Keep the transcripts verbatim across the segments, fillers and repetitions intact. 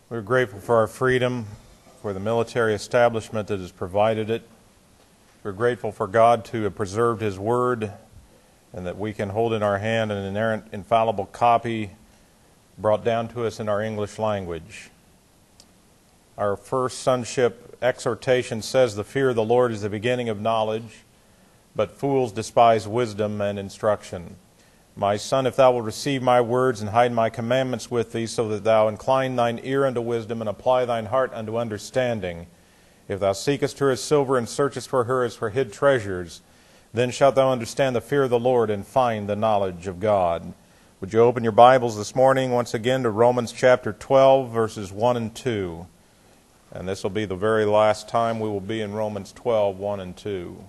We're grateful for our freedom, for the military establishment that has provided it. We're grateful for God to have preserved His Word and that we can hold in our hand an inerrant, infallible copy brought down to us in our English language. Our first sonship exhortation says, "The fear of the Lord is the beginning of knowledge, but fools despise wisdom and instruction. My son, if thou wilt receive my words and hide my commandments with thee, so that thou incline thine ear unto wisdom and apply thine heart unto understanding. If thou seekest her as silver and searchest for her as for hid treasures, then shalt thou understand the fear of the Lord and find the knowledge of God." Would you open your Bibles this morning once again to Romans chapter twelve, verses one and two. And this will be the very last time we will be in Romans twelve, one and two.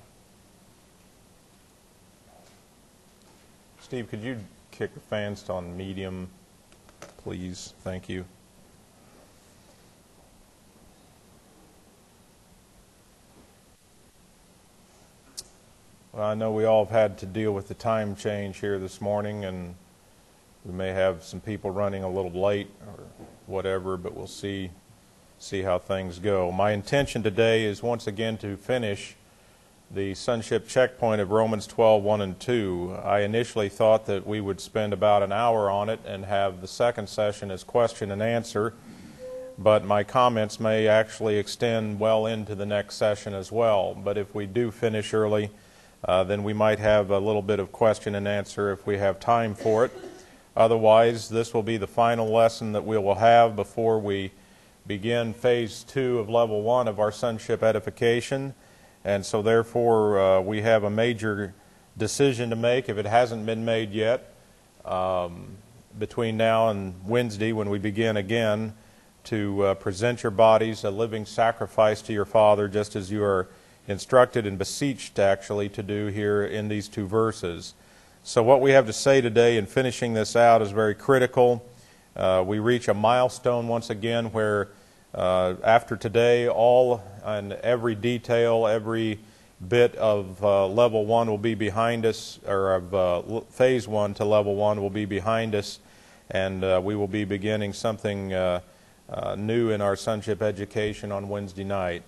Steve, could you kick the fans on medium, please? Thank you. Well, I know we all have had to deal with the time change here this morning, and we may have some people running a little late or whatever, but we'll see see how things go. My intention today is once again to finish the sonship checkpoint of Romans twelve, one and two. I initially thought that we would spend about an hour on it and have the second session as question and answer, but my comments may actually extend well into the next session as well. But if we do finish early, uh, then we might have a little bit of question and answer if we have time for it. Otherwise, this will be the final lesson that we will have before we begin phase two of level one of our sonship edification. And so therefore uh, we have a major decision to make, if it hasn't been made yet, um, between now and Wednesday when we begin again, to uh, present your bodies a living sacrifice to your Father, just as you are instructed and beseeched actually to do here in these two verses. So what we have to say today in finishing this out is very critical. Uh, we reach a milestone once again where Uh, after today, all and every detail, every bit of uh, level one will be behind us, or of uh, phase one to level one will be behind us, and uh, we will be beginning something uh, uh, new in our sonship education on Wednesday night.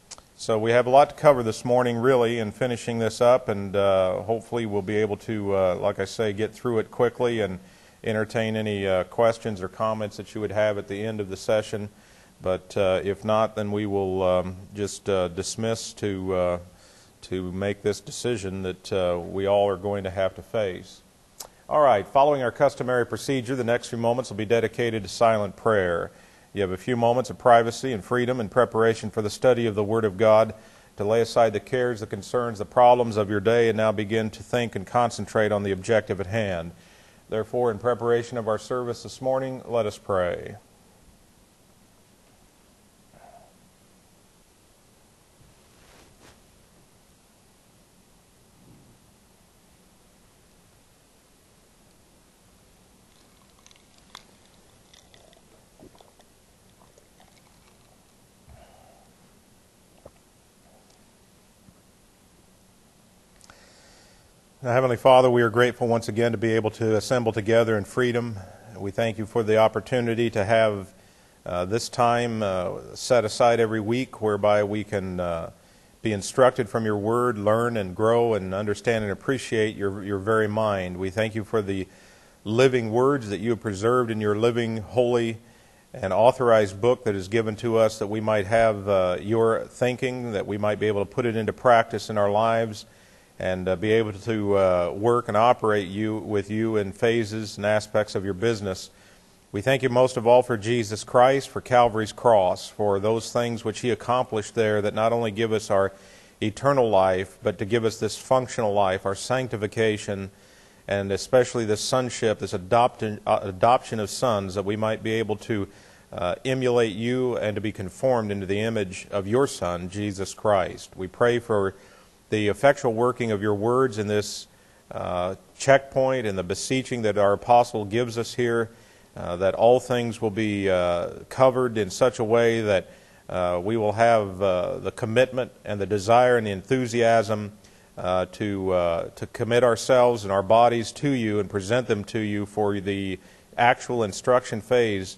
So we have a lot to cover this morning, really, in finishing this up, and uh, hopefully we'll be able to, uh, like I say, get through it quickly and entertain any uh, questions or comments that you would have at the end of the session. But uh, if not, then we will um, just uh, dismiss to uh, to make this decision that uh, we all are going to have to face. All right, following our customary procedure, the next few moments will be dedicated to silent prayer. You have a few moments of privacy and freedom in preparation for the study of the Word of God, to lay aside the cares, the concerns, the problems of your day, and now begin to think and concentrate on the objective at hand. Therefore, in preparation of our service this morning, let us pray. Now, Heavenly Father, we are grateful once again to be able to assemble together in freedom. We thank you for the opportunity to have uh, this time uh, set aside every week whereby we can uh, be instructed from your word, learn and grow and understand and appreciate your, your very mind. We thank you for the living words that you have preserved in your living, holy, and authorized book that is given to us, that we might have uh, your thinking, that we might be able to put it into practice in our lives, and uh, be able to uh, work and operate you with you in phases and aspects of your business. We thank you most of all for Jesus Christ, for Calvary's cross, for those things which He accomplished there that not only give us our eternal life, but to give us this functional life, our sanctification, and especially this sonship, this adoption, uh, adoption of sons, that we might be able to uh, emulate you and to be conformed into the image of your Son, Jesus Christ. We pray for the effectual working of your words in this uh, checkpoint and the beseeching that our apostle gives us here, uh, that all things will be uh, covered in such a way that uh, we will have uh, the commitment and the desire and the enthusiasm uh, to uh, to commit ourselves and our bodies to you and present them to you for the actual instruction phase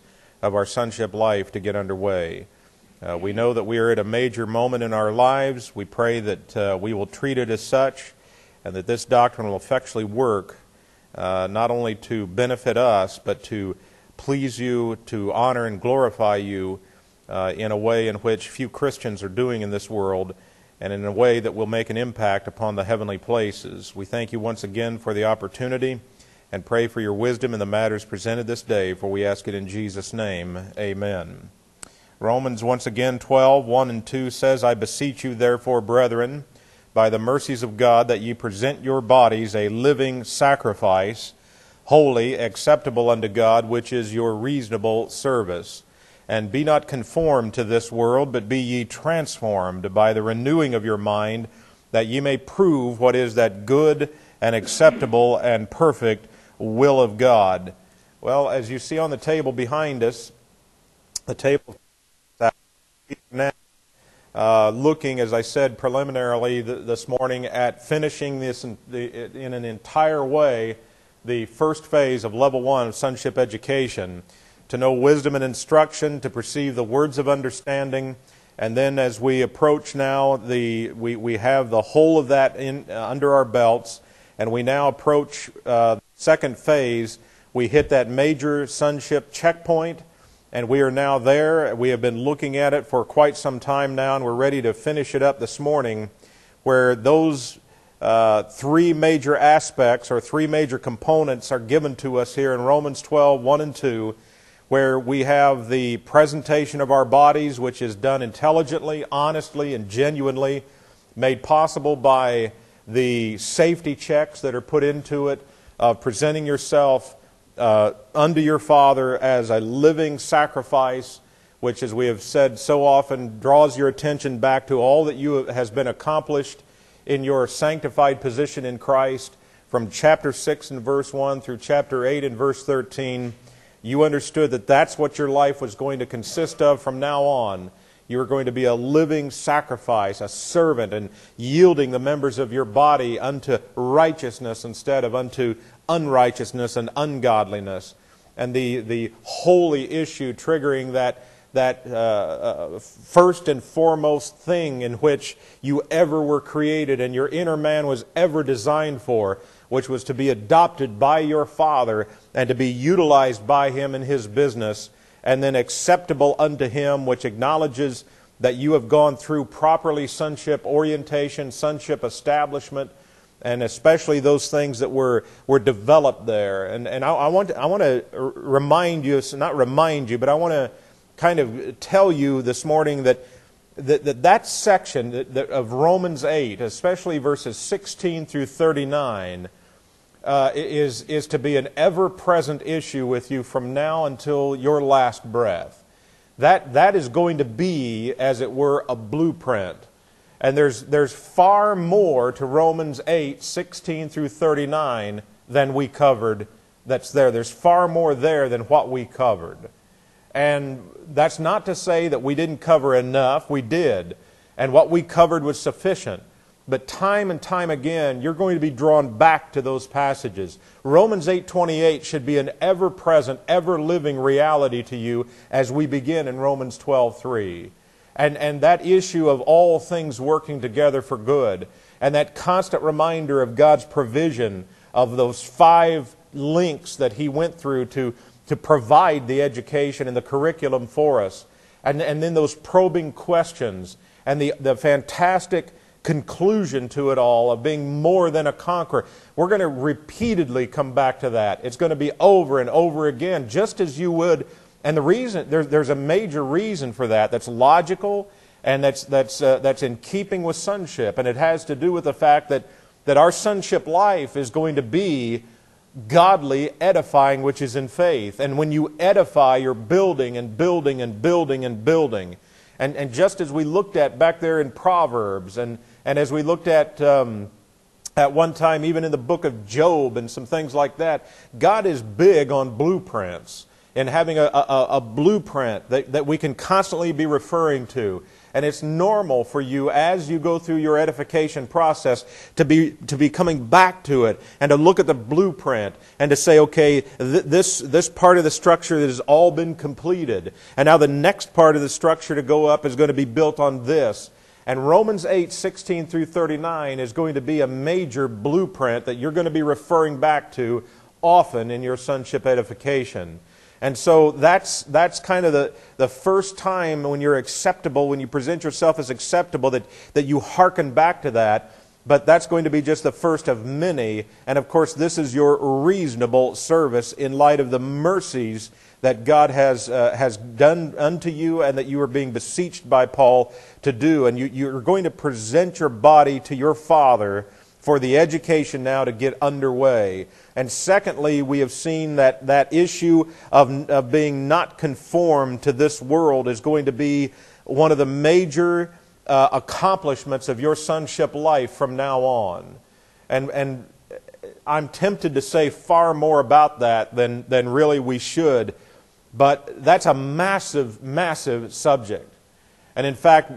of our sonship life to get underway. Uh, we know that we are at a major moment in our lives. We pray that uh, we will treat it as such, and that this doctrine will effectually work uh, not only to benefit us, but to please you, to honor and glorify you uh, in a way in which few Christians are doing in this world, and in a way that will make an impact upon the heavenly places. We thank you once again for the opportunity and pray for your wisdom in the matters presented this day, for we ask it in Jesus' name. Amen. Romans once again twelve, one and two says, I beseech you therefore, brethren, by the mercies of God, that ye present your bodies a living sacrifice, holy, acceptable unto God, which is your reasonable service. And be not conformed to this world, but be ye transformed by the renewing of your mind, that ye may prove what is that good and acceptable and perfect will of God. Well, as you see on the table behind us, the table now, uh, looking, as I said preliminarily th- this morning, at finishing this in, the, in an entire way, the first phase of level one of sonship education, to know wisdom and instruction, to perceive the words of understanding, and then as we approach now, the we, we have the whole of that in uh, under our belts, and we now approach uh, the second phase. We hit that major sonship checkpoint, and we are now there. We have been looking at it for quite some time now, and we're ready to finish it up this morning, where those uh, three major aspects or three major components are given to us here in Romans twelve, one and two, where we have the presentation of our bodies, which is done intelligently, honestly, and genuinely, made possible by the safety checks that are put into it, of presenting yourself uh, unto your Father as a living sacrifice, which, as we have said so often, draws your attention back to all that you has been accomplished in your sanctified position in Christ, from chapter six and verse one through chapter eight and verse thirteen. You understood that that's what your life was going to consist of from now on. You were going to be a living sacrifice, a servant, and yielding the members of your body unto righteousness instead of unto unrighteousness and ungodliness. And the, the holy issue triggering that, that uh, uh, first and foremost thing in which you ever were created and your inner man was ever designed for, which was to be adopted by your Father and to be utilized by Him in His business, and then acceptable unto Him, which acknowledges that you have gone through properly sonship orientation, sonship establishment, and especially those things that were were developed there. And and I, I want to, I want to remind you, not remind you, but I want to kind of tell you this morning that that that, that section that, that of Romans eight, especially verses sixteen through thirty-nine, Uh, is, is to be an ever-present issue with you from now until your last breath. That, that is going to be, as it were, a blueprint. And there's, there's far more to Romans eight, sixteen through thirty-nine than we covered that's there. There's far more there than what we covered. And that's not to say that we didn't cover enough. We did. And what we covered was sufficient. But time and time again, you're going to be drawn back to those passages. Romans eight twenty-eight should be an ever-present, ever-living reality to you as we begin in Romans twelve three. And, and that issue of all things working together for good, and that constant reminder of God's provision of those five links that He went through to, to provide the education and the curriculum for us. And, and then those probing questions and the, the fantastic conclusion to it all of being more than a conqueror. We're going to repeatedly come back to that. It's going to be over and over again, just as you would. And the reason, there, there's a major reason for that that's logical and that's, that's, uh, that's in keeping with sonship. And it has to do with the fact that, that our sonship life is going to be godly edifying, which is in faith. And when you edify, you're building and building and building and building. And, and just as we looked at back there in Proverbs, and, and as we looked at um, at one time even in the book of Job and some things like that, God is big on blueprints. in having a, a, a blueprint that, that we can constantly be referring to. And it's normal for you as you go through your edification process to be to be coming back to it and to look at the blueprint and to say, okay, th- this this part of the structure that has all been completed, and now the next part of the structure to go up is going to be built on this. And Romans eight, sixteen through thirty-nine is going to be a major blueprint that you're going to be referring back to often in your sonship edification. And so that's that's kind of the, the first time when you're acceptable, when you present yourself as acceptable, that, that you hearken back to that. But that's going to be just the first of many. And of course, this is your reasonable service in light of the mercies that God has uh, has done unto you and that you are being beseeched by Paul to do. And you, you're going to present your body to your Father for the education now to get underway. And secondly, we have seen that that issue of, of being not conformed to this world is going to be one of the major uh, accomplishments of your sonship life from now on. And and I'm tempted to say far more about that than, than really we should, but that's a massive, massive subject. And in fact,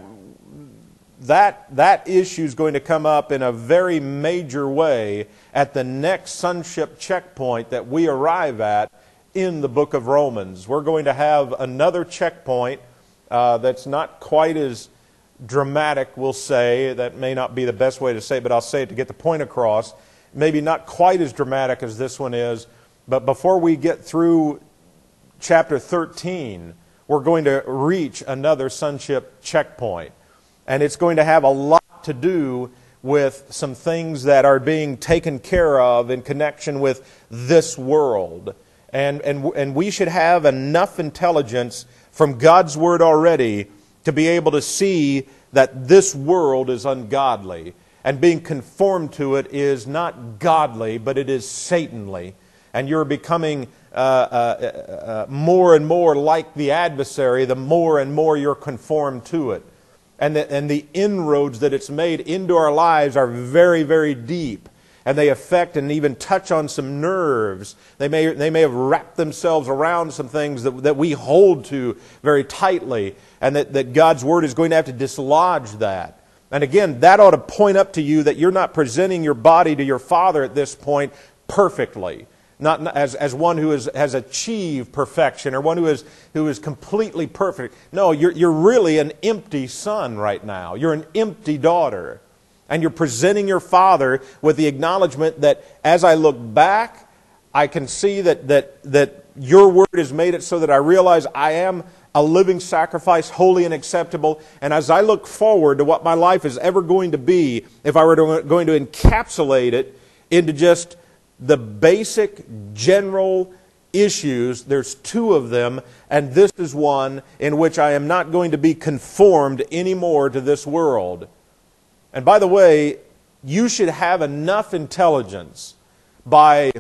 That that issue is going to come up in a very major way at the next sonship checkpoint that we arrive at in the book of Romans. We're going to have another checkpoint uh, that's not quite as dramatic, we'll say. That may not be the best way to say it, but I'll say it to get the point across. Maybe not quite as dramatic as this one is, but before we get through chapter thirteen, we're going to reach another sonship checkpoint. And it's going to have a lot to do with some things that are being taken care of in connection with this world. And, and, and we should have enough intelligence from God's Word already to be able to see that this world is ungodly. And being conformed to it is not godly, but it is Satanly. And you're becoming uh, uh, uh, more and more like the adversary, the more and more you're conformed to it. And the, and the inroads that it's made into our lives are very, very deep. And they affect and even touch on some nerves. They may, they may have wrapped themselves around some things that, that we hold to very tightly. And that, that God's Word is going to have to dislodge that. And again, that ought to point up to you that you're not presenting your body to your Father at this point perfectly. Not as, as one who is, has achieved perfection or one who is, who is completely perfect. No, you're, you're really an empty son right now. You're an empty daughter. And you're presenting your Father with the acknowledgement that as I look back, I can see that, that, that your Word has made it so that I realize I am a living sacrifice, holy and acceptable. And as I look forward to what my life is ever going to be, if I were to, going to encapsulate it into just the basic general issues, there's two of them, and this is one in which I am not going to be conformed anymore to this world. And by the way, you should have enough intelligence by,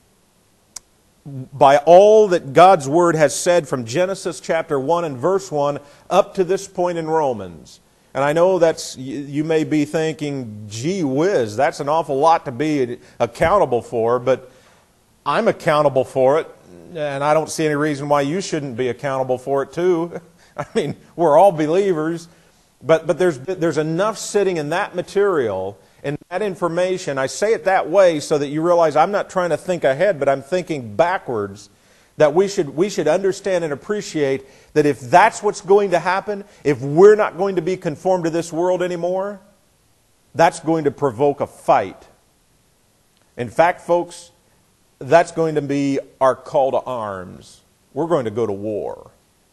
by all that God's Word has said from Genesis chapter one and verse one up to this point in Romans. And I know that's, you may be thinking, gee whiz, that's an awful lot to be accountable for, but I'm accountable for it, and I don't see any reason why you shouldn't be accountable for it too. I mean, we're all believers, but, but there's, there's enough sitting in that material, in that information. I say it that way so that you realize I'm not trying to think ahead, but I'm thinking backwards. That we should, we should understand and appreciate that if that's what's going to happen, if we're not going to be conformed to this world anymore, that's going to provoke a fight. In fact, folks, that's going to be our call to arms. We're going to go to war.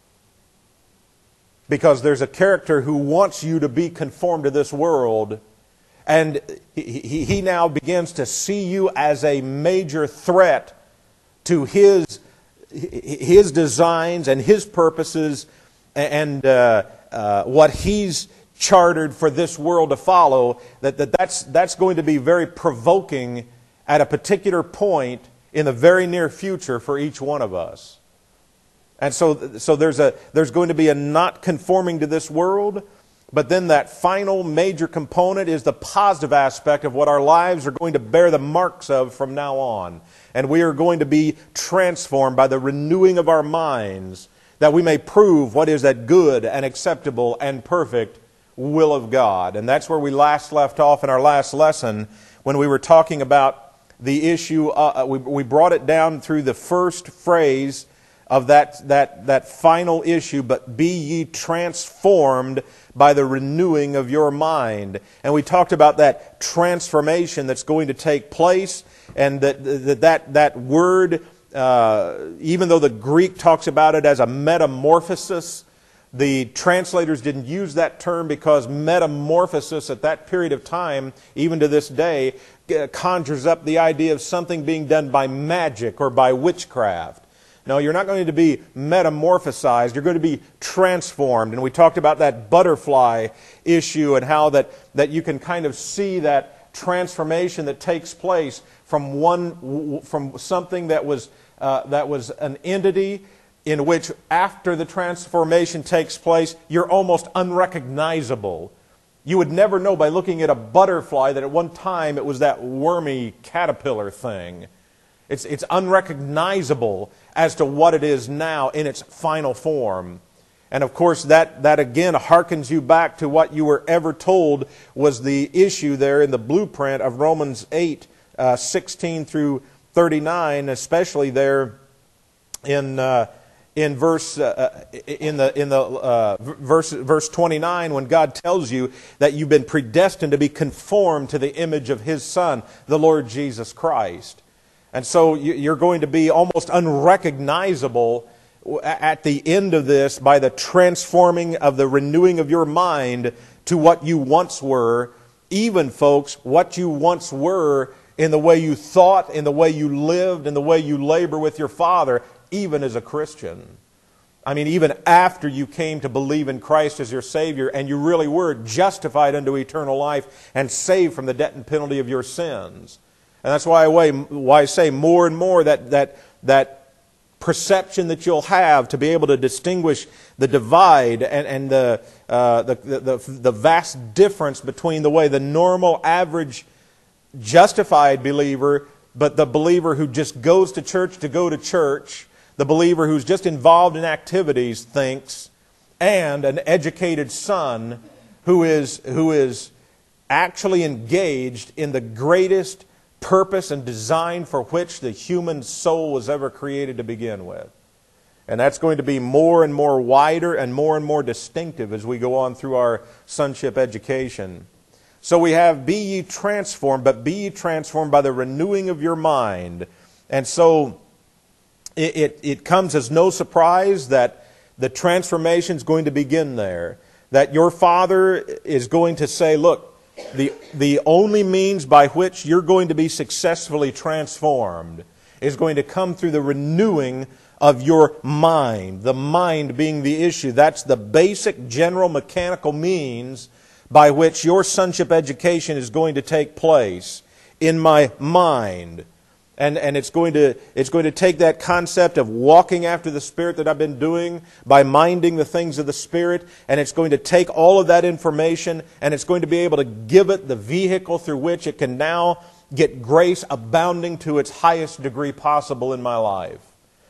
Because there's a character who wants you to be conformed to this world, and he, he, he now begins to see you as a major threat to his His designs and His purposes and uh, uh, what He's chartered for this world to follow, that, that that's, that's going to be very provoking at a particular point in the very near future for each one of us. And so, so there's, a, there's going to be a not conforming to this world, But then that final major component is the positive aspect of what our lives are going to bear the marks of from now on. And we are going to be transformed by the renewing of our minds, that we may prove what is that good and acceptable and perfect will of God. And that's where we last left off in our last lesson, when we were talking about the issue. Uh, we, we brought it down through the first phrase of that, that, that final issue, but be ye transformed by the renewing of your mind. And we talked about that transformation that's going to take place, and that that, that, that word, uh, even though the Greek talks about it as a metamorphosis, the translators didn't use that term because metamorphosis at that period of time, even to this day, conjures up the idea of something being done by magic or by witchcraft. No, you're not going to be metamorphosized. You're going to be transformed. And we talked about that butterfly issue and how that, that you can kind of see that transformation that takes place from one from something that was uh, that was an entity in which, after the transformation takes place, you're almost unrecognizable. You would never know by looking at a butterfly that at one time it was that wormy caterpillar thing. It's, it's unrecognizable as to what it is now in its final form. And of course, that, that again harkens you back to what you were ever told was the issue there in the blueprint of Romans eight, uh, sixteen through thirty-nine, especially there in uh, in verse uh, in the in the uh, verse verse twenty-nine, when God tells you that you've been predestined to be conformed to the image of His Son, the Lord Jesus Christ. And so you're going to be almost unrecognizable at the end of this by the transforming of the renewing of your mind to what you once were. Even, folks, what you once were in the way you thought, in the way you lived, in the way you labor with your Father, even as a Christian. I mean, even after you came to believe in Christ as your Savior and you really were justified unto eternal life and saved from the debt and penalty of your sins. And that's why I, why I say more and more that, that, that perception that you'll have to be able to distinguish the divide and, and the, uh, the, the, the vast difference between the way the normal, average, justified believer, but the believer who just goes to church to go to church, the believer who's just involved in activities thinks, and an educated son who is, who is actually engaged in the greatest purpose and design for which the human soul was ever created to begin with. And that's going to be more and more wider and more and more distinctive as we go on through our sonship education. So we have, be ye transformed, but be ye transformed by the renewing of your mind. And so it, it, it comes as no surprise that the transformation is going to begin there. That your Father is going to say, look, The, the only means by which you're going to be successfully transformed is going to come through the renewing of your mind. The mind being the issue. That's the basic general mechanical means by which your sonship education is going to take place. In my mind. And, and it's going to, it's going to take that concept of walking after the Spirit that I've been doing by minding the things of the Spirit, and it's going to take all of that information and it's going to be able to give it the vehicle through which it can now get grace abounding to its highest degree possible in my life.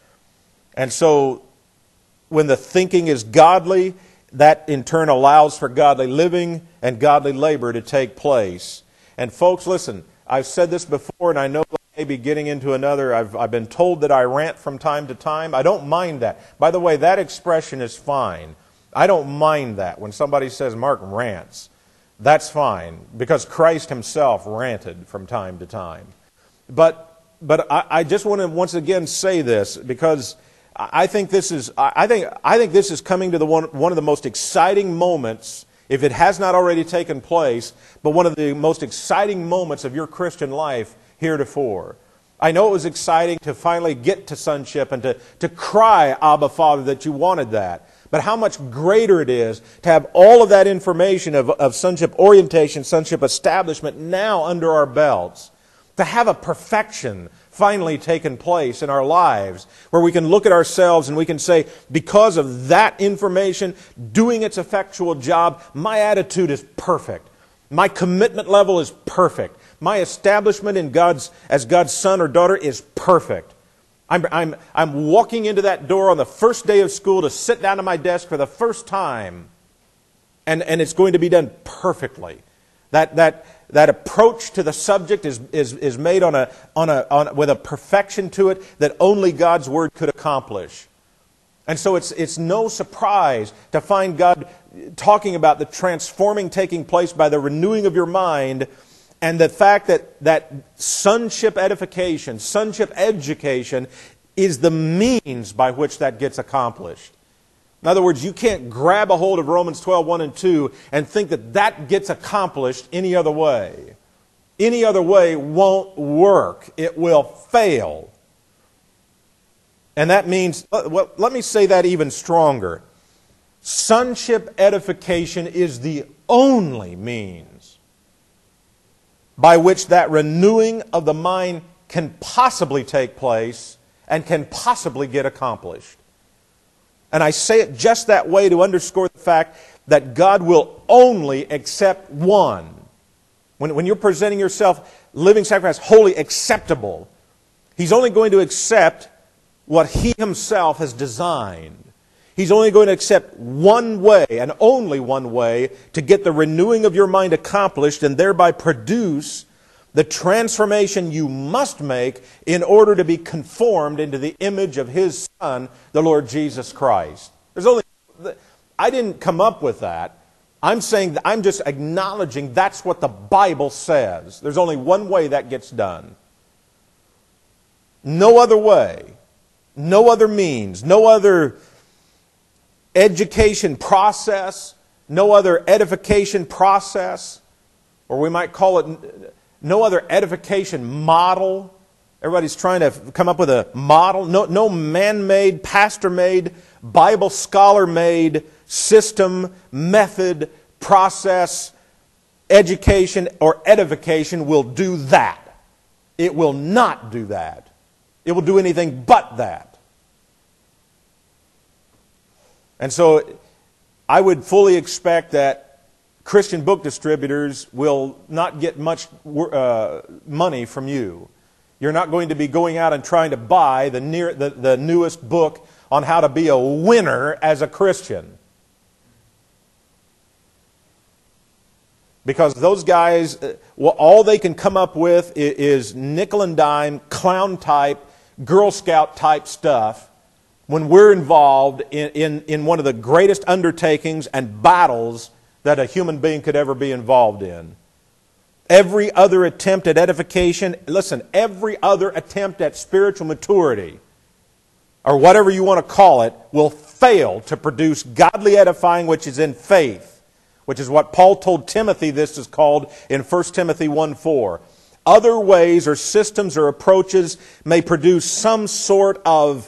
And so when the thinking is godly, that in turn allows for godly living and godly labor to take place. And folks, listen, I've said this before, and I know maybe getting into another, I've, I've been told that I rant from time to time. I don't mind that. By the way, that expression is fine. I don't mind that. When somebody says Mark rants, that's fine, because Christ Himself ranted from time to time. But but I, I just want to once again say this, because I think this is I think I think this is coming to the one one of the most exciting moments, if it has not already taken place, but one of the most exciting moments of your Christian life heretofore. I know it was exciting to finally get to sonship and to, to cry, Abba, Father, that you wanted that. But how much greater it is to have all of that information of, of sonship orientation, sonship establishment now under our belts. To have a perfection finally taken place in our lives, where we can look at ourselves and we can say, because of that information doing its effectual job, my attitude is perfect. My commitment level is perfect. My establishment in God's as God's son or daughter is perfect. I'm, I'm, I'm walking into that door on the first day of school to sit down at my desk for the first time, and, and it's going to be done perfectly. That, that, that approach to the subject is, is, is made on a, on a, on, with a perfection to it that only God's Word could accomplish. And so it's, it's no surprise to find God talking about the transforming taking place by the renewing of your mind, and the fact that, that sonship edification, sonship education is the means by which that gets accomplished. In other words, you can't grab a hold of Romans twelve, one and two and think that that gets accomplished any other way. Any other way won't work. It will fail. And that means, well, let me say that even stronger. Sonship edification is the only means by which that renewing of the mind can possibly take place and can possibly get accomplished. And I say it just that way to underscore the fact that God will only accept one. When, when you're presenting yourself living sacrifice, holy, acceptable, He's only going to accept what He Himself has designed. He's only going to accept one way, and only one way, to get the renewing of your mind accomplished and thereby produce the transformation you must make in order to be conformed into the image of His Son, the Lord Jesus Christ. There's only, I didn't come up with that. I'm saying, that I'm just acknowledging that's what the Bible says. There's only one way that gets done. No other way. No other means. No other education process, no other edification process, or we might call it no other edification model. Everybody's trying to come up with a model. No, no man-made, pastor-made, Bible scholar-made system, method, process, education, or edification will do that. It will not do that. It will do anything but that. And so I would fully expect that Christian book distributors will not get much uh, money from you. You're not going to be going out and trying to buy the, near, the, the newest book on how to be a winner as a Christian. Because those guys, well, all they can come up with is nickel and dime, clown type, Girl Scout type stuff, when we're involved in, in, in one of the greatest undertakings and battles that a human being could ever be involved in. Every other attempt at edification, listen, every other attempt at spiritual maturity, or whatever you want to call it, will fail to produce godly edifying which is in faith, which is what Paul told Timothy this is called in First Timothy one four. Other ways or systems or approaches may produce some sort of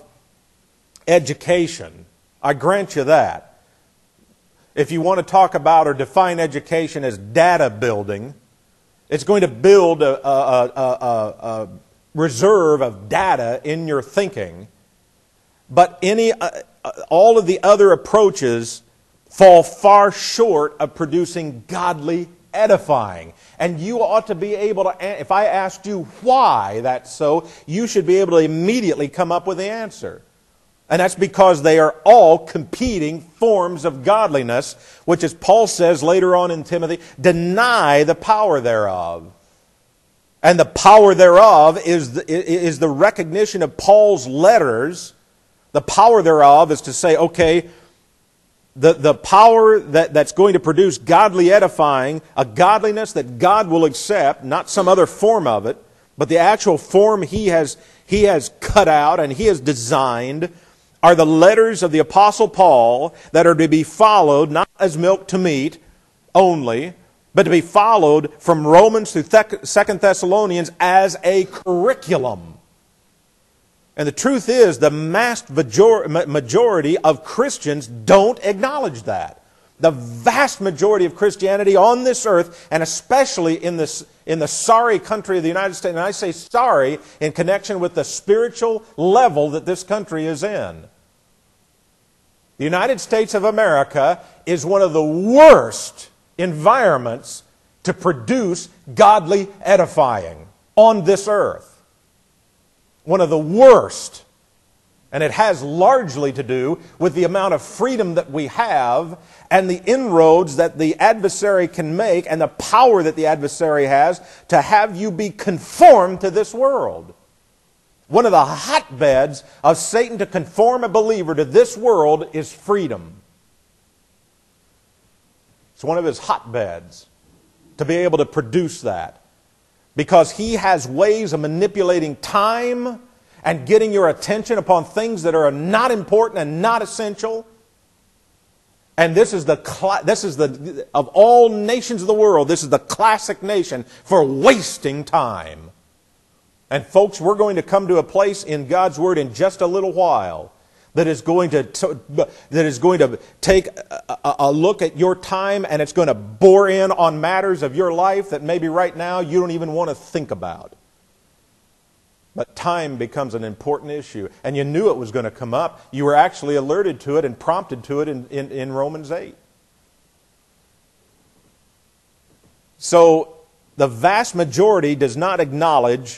education. I grant you that. If you want to talk about or define education as data building, it's going to build a, a, a, a, a reserve of data in your thinking. But any, uh, all of the other approaches fall far short of producing godly edifying. And you ought to be able to, if I asked you why that's so, you should be able to immediately come up with the answer. And that's because they are all competing forms of godliness, which, as Paul says later on in Timothy, deny the power thereof. And the power thereof is the, is the recognition of Paul's letters. The power thereof is to say, okay, the, the power that, that's going to produce godly edifying, a godliness that God will accept, not some other form of it, but the actual form He has, he has cut out and He has designed, are the letters of the Apostle Paul that are to be followed, not as milk to meat only, but to be followed from Romans through Second Thessalonians as a curriculum. And the truth is, the vast majority of Christians don't acknowledge that. The vast majority of Christianity on this earth, and especially in this in the sorry country of the United States, and I say sorry in connection with the spiritual level that this country is in. The United States of America is one of the worst environments to produce godly edifying on this earth. One of the worst. And it has largely to do with the amount of freedom that we have and the inroads that the adversary can make and the power that the adversary has to have you be conformed to this world. One of the hotbeds of Satan to conform a believer to this world is freedom. It's one of his hotbeds to be able to produce that. Because he has ways of manipulating time and getting your attention upon things that are not important and not essential. And this is the this is the of all nations of the world, this is the classic nation for wasting time. And folks, we're going to come to a place in God's Word in just a little while that is going to that is going to take a, a look at your time, and it's going to bore in on matters of your life that maybe right now you don't even want to think about. But time becomes an important issue. And you knew it was going to come up. You were actually alerted to it and prompted to it in, in, in Romans eight. So the vast majority does not acknowledge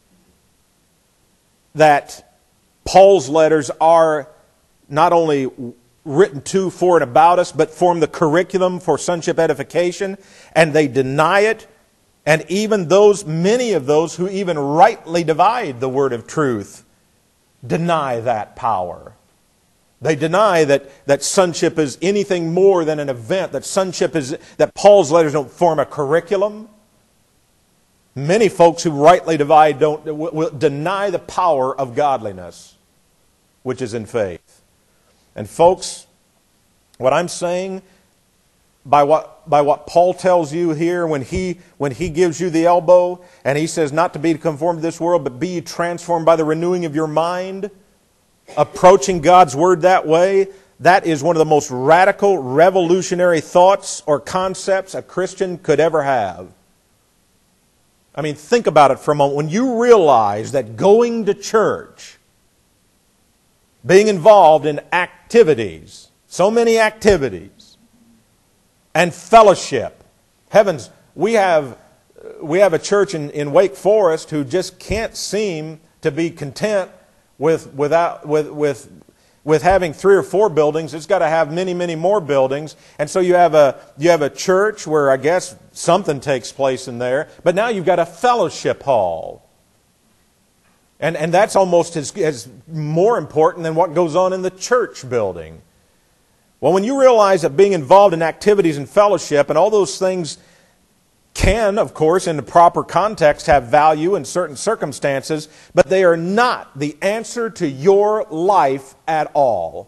that Paul's letters are not only written to, for, and about us, but form the curriculum for sonship edification. And they deny it. And even those, many of those who even rightly divide the word of truth, deny that power. They deny that, that sonship is anything more than an event, that sonship is, that Paul's letters don't form a curriculum. Many folks who rightly divide don't will deny the power of godliness, which is in faith. And folks, what I'm saying, By what, by what Paul tells you here when he, when he gives you the elbow and he says not to be conformed to this world, but be transformed by the renewing of your mind, approaching God's Word that way, that is one of the most radical, revolutionary thoughts or concepts a Christian could ever have. I mean, think about it for a moment. When you realize that going to church, being involved in activities, so many activities, and fellowship. Heavens, we have we have a church in, in Wake Forest who just can't seem to be content with without with with with having three or four buildings. It's got to have many, many more buildings. And so you have a you have a church where I guess something takes place in there, but now you've got a fellowship hall. And and that's almost as, as more important than what goes on in the church building. Well, when you realize that being involved in activities and fellowship and all those things can, of course, in the proper context, have value in certain circumstances, but they are not the answer to your life at all.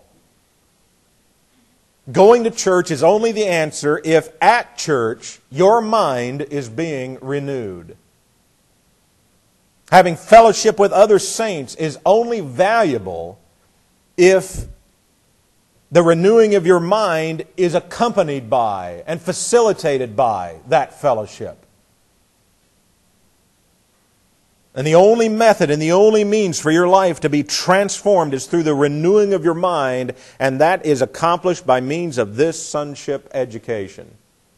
Going to church is only the answer if at church your mind is being renewed. Having fellowship with other saints is only valuable if the renewing of your mind is accompanied by and facilitated by that fellowship. And the only method and the only means for your life to be transformed is through the renewing of your mind, and that is accomplished by means of this sonship education.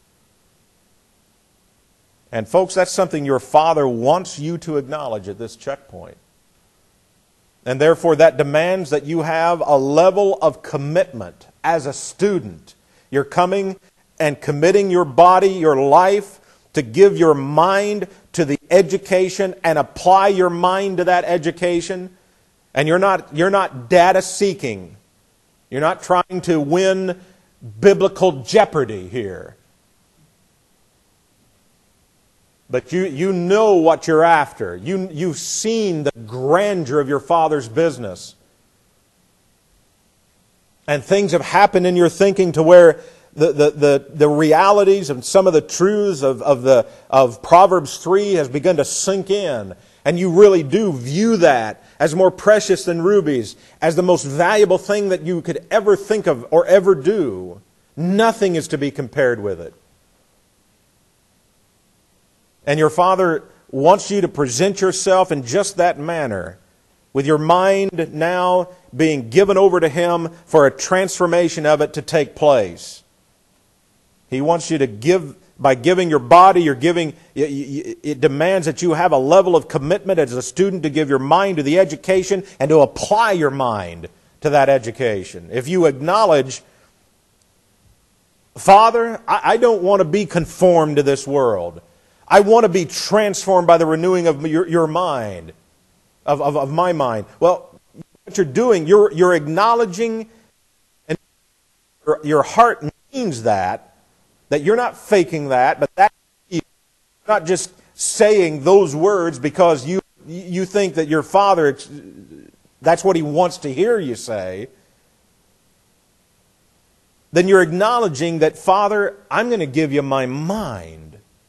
And folks, that's something your Father wants you to acknowledge at this checkpoint. And therefore that demands that you have a level of commitment as a student. You're coming and committing your body, your life, to give your mind to the education and apply your mind to that education. And you're not, you're not data seeking. You're not trying to win biblical jeopardy here. But you, you know what you're after. You, you've seen the grandeur of your Father's business. And things have happened in your thinking to where the, the, the, the realities and some of the truths of, of, the, of Proverbs three has begun to sink in. And you really do view that as more precious than rubies, as the most valuable thing that you could ever think of or ever do. Nothing is to be compared with it. And your Father wants you to present yourself in just that manner, with your mind now being given over to Him for a transformation of it to take place. He wants you to give, by giving your body, you're giving, it demands that you have a level of commitment as a student to give your mind to the education and to apply your mind to that education. If you acknowledge, Father, I don't want to be conformed to this world. I want to be transformed by the renewing of your, your mind, of, of, of my mind. Well, what you're doing, you're, you're acknowledging, and your, your heart means that, that you're not faking that, but that you're not just saying those words because you, you think that your Father, that's what He wants to hear you say. Then you're acknowledging that, Father, I'm going to give you my mind.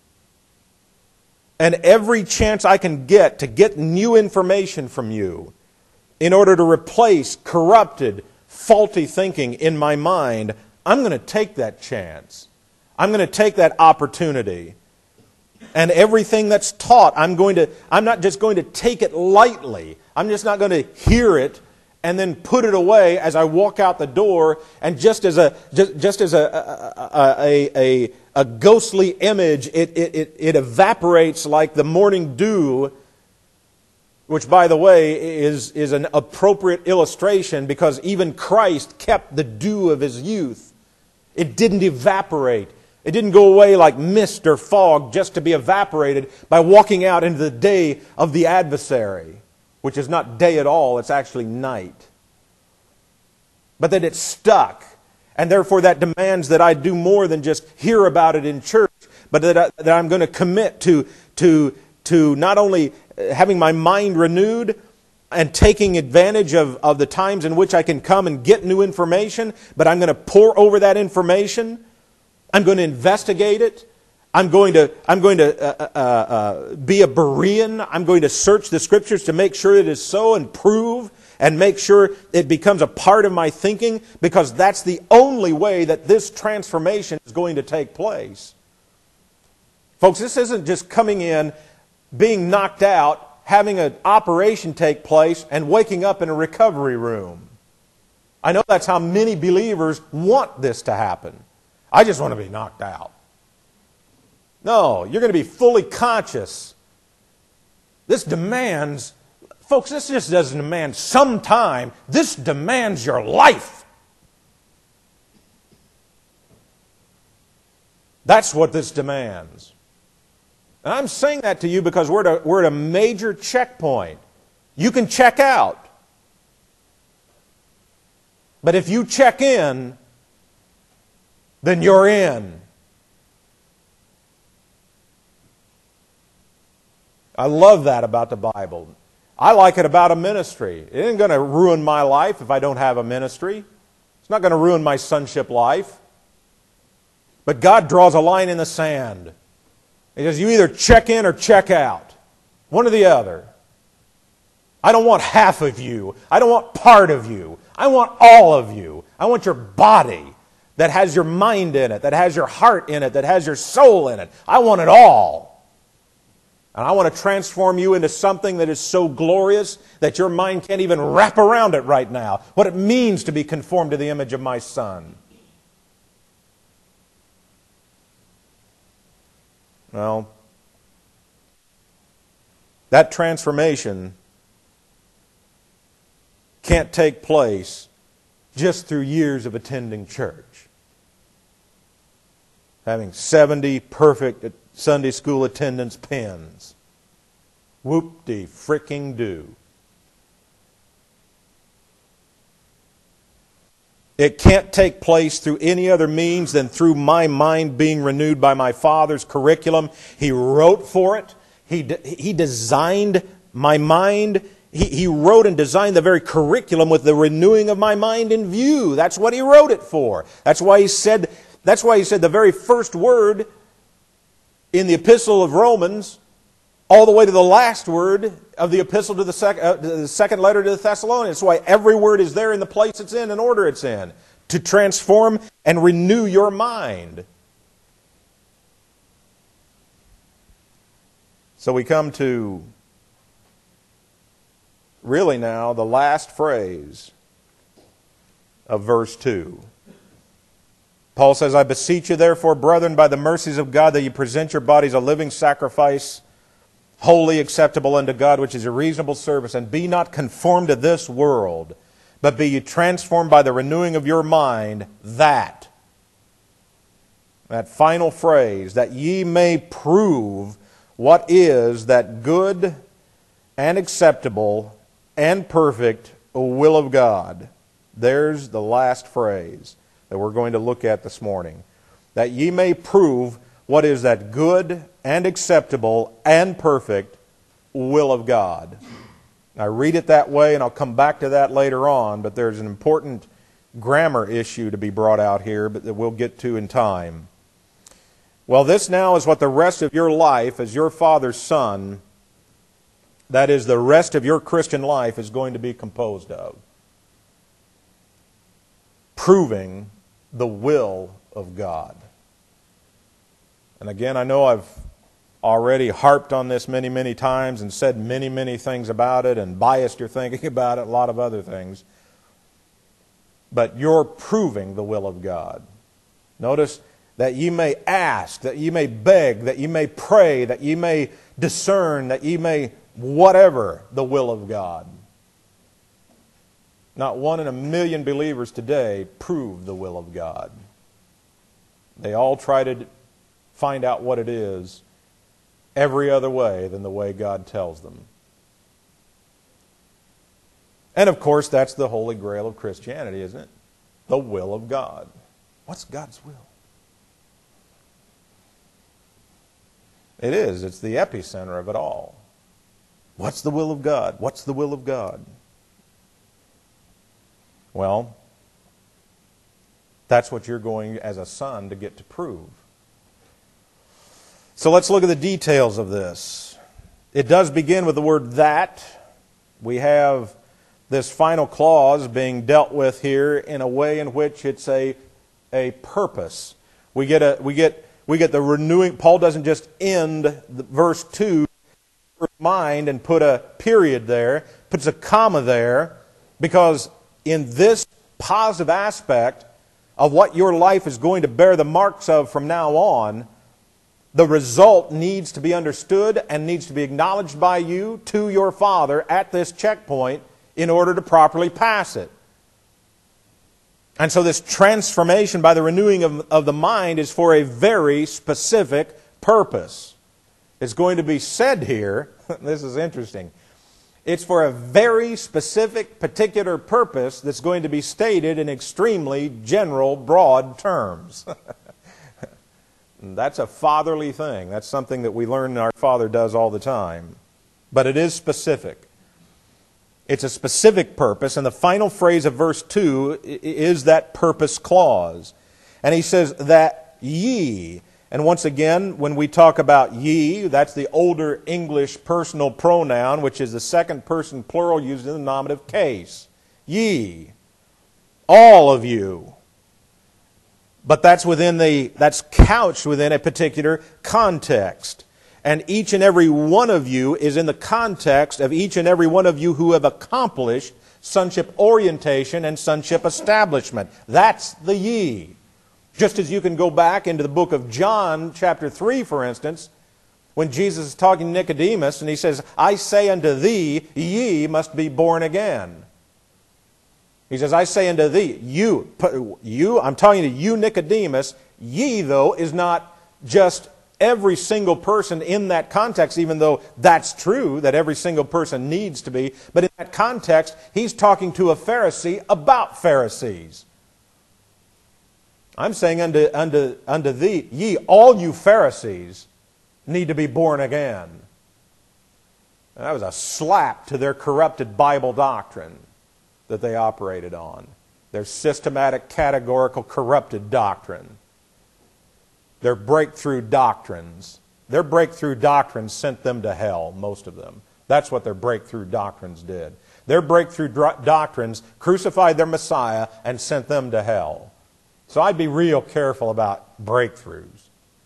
And every chance I can get to get new information from you in order to replace corrupted, faulty thinking in my mind, I'm going to take that chance. I'm going to take that opportunity. And everything that's taught, I'm going to, I'm not just going to take it lightly. I'm just not going to hear it and then put it away as I walk out the door, and just as a just, just as a a, a, a, a ghostly image, it, it, it, it evaporates like the morning dew, which, by the way, is, is an appropriate illustration because even Christ kept the dew of His youth. It didn't evaporate. It didn't go away like mist or fog just to be evaporated by walking out into the day of the adversary, which is not day at all, it's actually night. But that it's stuck, and therefore that demands that I do more than just hear about it in church, but that, I, that I'm going to commit to, to, to not only having my mind renewed and taking advantage of, of the times in which I can come and get new information, but I'm going to pore over that information. I'm going to investigate it. I'm going to, I'm going to uh, uh, uh, be a Berean. I'm going to search the Scriptures to make sure it is so and prove and make sure it becomes a part of my thinking, because that's the only way that this transformation is going to take place. Folks, this isn't just coming in, being knocked out, having an operation take place, and waking up in a recovery room. I know that's how many believers want this to happen. I just want to be knocked out. No, you're going to be fully conscious. This demands, folks, this just doesn't demand some time. This demands your life. That's what this demands. And I'm saying that to you because we're at a, we're at a major checkpoint. You can check out. But if you check in, then you're in. I love that about the Bible. I like it about a ministry. It isn't going to ruin my life if I don't have a ministry. It's not going to ruin my sonship life. But God draws a line in the sand. He says, you either check in or check out. One or the other. I don't want half of you. I don't want part of you. I want all of you. I want your body that has your mind in it, that has your heart in it, that has your soul in it. I want it all. And I want to transform you into something that is so glorious that your mind can't even wrap around it right now. What it means to be conformed to the image of my Son. Well, that transformation can't take place just through years of attending church. Having seventy perfect Sunday school attendance pins. Whoop-de-fricking-do. It can't take place through any other means than through my mind being renewed by my Father's curriculum. He wrote for it. He, de- he designed my mind. He, he wrote and designed the very curriculum with the renewing of my mind in view. That's what He wrote it for. That's why He said, that's why He said the very first word in the Epistle of Romans, all the way to the last word of the Epistle to the, sec- uh, the second letter to the Thessalonians. That's why every word is there in the place it's in and order it's in. to transform and renew your mind. So we come to really now the last phrase of verse two. Paul says, I beseech you therefore, brethren, by the mercies of God, that you present your bodies a living sacrifice, holy, acceptable unto God, which is a reasonable service, and be not conformed to this world, but be ye transformed by the renewing of your mind, that, that final phrase, that ye may prove what is that good and acceptable and perfect will of God. There's the last phrase that we're going to look at this morning. That ye may prove what is that good and acceptable and perfect will of God. I read it that way, and I'll come back to that later on, but there's an important grammar issue to be brought out here, but that we'll get to in time. Well, this now is what the rest of your life as your Father's son, that is, the rest of your Christian life, is going to be composed of. Proving the will of God. And again, I know I've already harped on this many, many times and said many, many things about it and biased your thinking about it, a lot of other things. But you're proving the will of God. Notice that ye may ask, that ye may beg, that ye may pray, that ye may discern, that ye may whatever the will of God. Not one in a million believers today prove the will of God. They all try to find out what it is every other way than the way God tells them. And of course, that's the holy grail of Christianity, isn't it? The will of God. What's God's will? It is. It's the epicenter of it all. What's the will of God? What's the will of God? Well, that's what you're going as a son to get to prove. So let's look at the details of this. It does begin with the word that. We have this final clause being dealt with here in a way in which it's a, a purpose. We get a we get we get the renewing. Paul doesn't just end the verse two mind and put a period there, puts a comma there, because in this positive aspect of what your life is going to bear the marks of from now on, the result needs to be understood and needs to be acknowledged by you to your Father at this checkpoint in order to properly pass it. And so this transformation by the renewing of, of the mind is for a very specific purpose. It's going to be said here, this is interesting, it's for a very specific, particular purpose that's going to be stated in extremely general, broad terms. That's a fatherly thing. That's something that we learn our Father does all the time. But it is specific. It's a specific purpose, and the final phrase of verse two is that purpose clause. And he says that ye. And once again, when we talk about ye, that's the older English personal pronoun, which is the second person plural used in the nominative case. Ye. All of you. But that's within the that's couched within a particular context. And each and every one of you is in the context of each and every one of you who have accomplished sonship orientation and sonship establishment. That's the ye. Just as you can go back into the book of John, chapter three, for instance, when Jesus is talking to Nicodemus, and he says, I say unto thee, ye must be born again. He says, I say unto thee, you, you, I'm talking to you, Nicodemus, ye, though, is not just every single person in that context, even though that's true, that every single person needs to be. But in that context, he's talking to a Pharisee about Pharisees. I'm saying unto, unto, unto thee, ye, all you Pharisees, need to be born again. And that was a slap to their corrupted Bible doctrine that they operated on. Their systematic, categorical, corrupted doctrine. Their breakthrough doctrines. Their breakthrough doctrines sent them to hell, most of them. That's what their breakthrough doctrines did. their breakthrough doctrines, crucified their Messiah, and sent them to hell. So I'd be real careful about breakthroughs.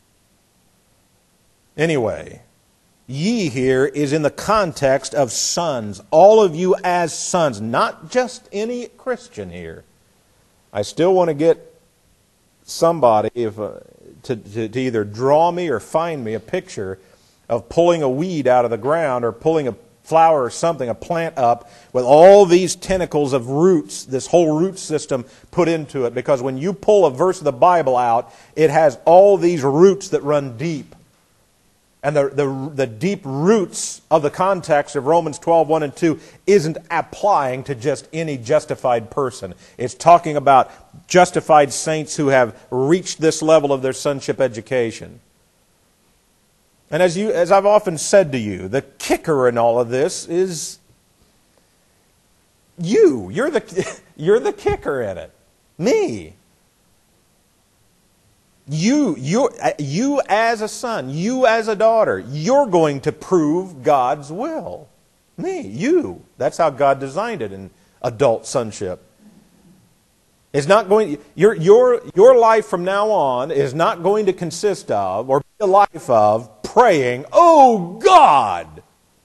Anyway, ye here is in the context of sons. All of you as sons, not just any Christian here. I still want to get somebody if, uh, to, to, to either draw me or find me a picture of pulling a weed out of the ground or pulling a flower or something, a plant up with all these tentacles of roots, this whole root system put into it. Because when you pull a verse of the Bible out, it has all these roots that run deep. And the, the, the deep roots of the context of Romans twelve, one and two isn't applying to just any justified person. It's talking about justified saints who have reached this level of their sonship education. And as you, as I've often said to you, the kicker in all of this is you. You're the, you're the kicker in it. Me. You, you, you as a son, you as a daughter, you're going to prove God's will. Me, you. That's how God designed it in adult sonship. It's not going, your, your, your life from now on is not going to consist of, or be a life of, praying, "Oh God,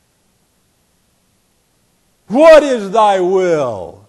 what is thy will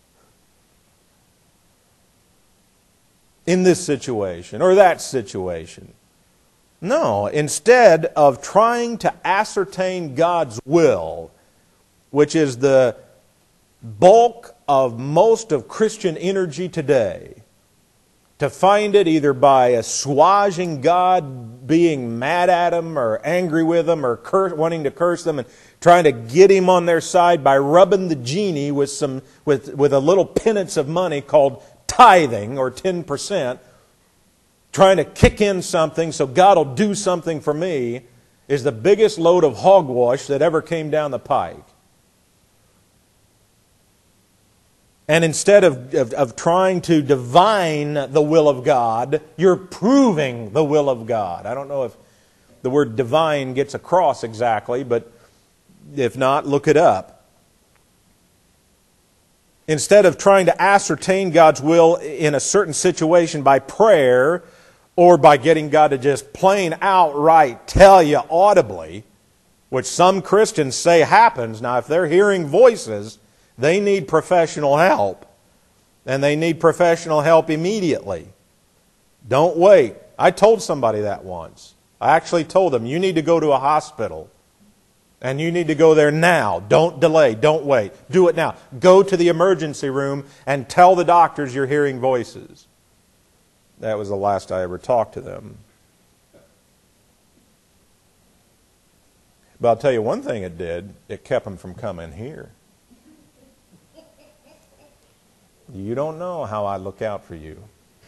in this situation or that situation?" No, instead of trying to ascertain God's will, which is the bulk of most of Christian energy today, to find it either by assuaging God, being mad at them or angry with them or curse, wanting to curse them and trying to get Him on their side by rubbing the genie with some with, with a little pittance of money called tithing or ten percent, trying to kick in something so God will do something for me, is the biggest load of hogwash that ever came down the pike. And instead of, of, of trying to divine the will of God, you're proving the will of God. I don't know if the word divine gets across exactly, but if not, look it up. Instead of trying to ascertain God's will in a certain situation by prayer or by getting God to just plain outright tell you audibly, which some Christians say happens. Now, if they're hearing voices, they need professional help. And they need professional help immediately. Don't wait. I told somebody that once. I actually told them, you need to go to a hospital. And you need to go there now. Don't delay. Don't wait. Do it now. Go to the emergency room and tell the doctors you're hearing voices. That was the last I ever talked to them. But I'll tell you one thing it did. It kept them from coming here. You don't know how I look out for you.